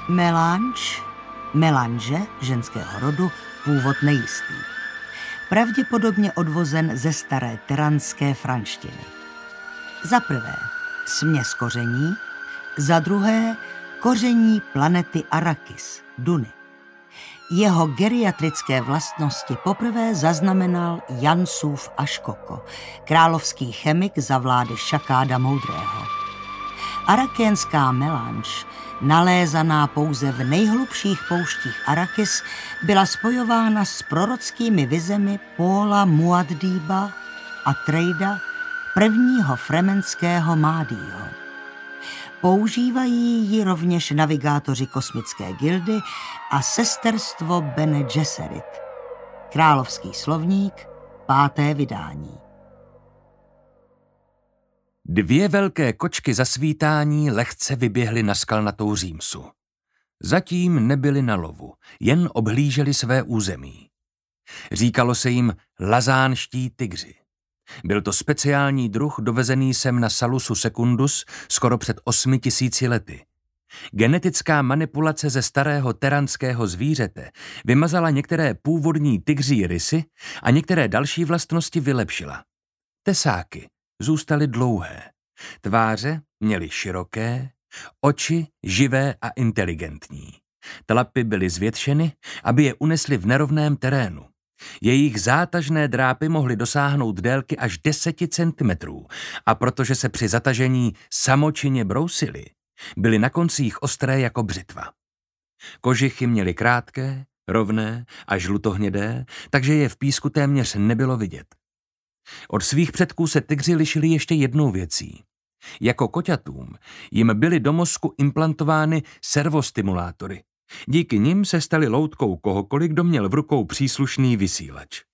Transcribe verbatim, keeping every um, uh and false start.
Melange, melanže ženského rodu, původ nejistý. Pravděpodobně odvozen ze staré teranské franštiny. Za prvé směs koření, za druhé koření planety Arrakis, Duny. Jeho geriatrické vlastnosti poprvé zaznamenal Jansův Aškoko, královský chemik za vlády Šakáda Moudrého. Arakénská melanž, nalézaná pouze v nejhlubších pouštích Arrakis, byla spojována s prorockými vizemi Póla Muad'Diba a Trejda, prvního fremenského Mádího. Používají ji rovněž navigátoři kosmické gildy a sesterstvo Bene Gesserit. Královský slovník, páté vydání. Dvě velké kočky za svítání lehce vyběhly na skalnatou římsu. Zatím nebyli na lovu, jen obhlíželi své území. Říkalo se jim lazánští tygři. Byl to speciální druh dovezený sem na Salusu Secundus skoro před osmi tisíci lety. Genetická manipulace ze starého teranského zvířete vymazala některé původní tygří rysy a některé další vlastnosti vylepšila. Tesáky zůstaly dlouhé, tváře měly široké, oči živé a inteligentní. Tlapy byly zvětšeny, aby je unesly v nerovném terénu. Jejich zátažné drápy mohly dosáhnout délky až deseti centimetrů a protože se při zatažení samočinně brousily, byly na koncích ostré jako břitva. Kožichy měly krátké, rovné a žlutohnědé, takže je v písku téměř nebylo vidět. Od svých předků se tygři lišili ještě jednou věcí. Jako koťatům jim byly do mozku implantovány servostimulátory. Díky nim se stali loutkou kohokoliv, kdo měl v rukou příslušný vysílač.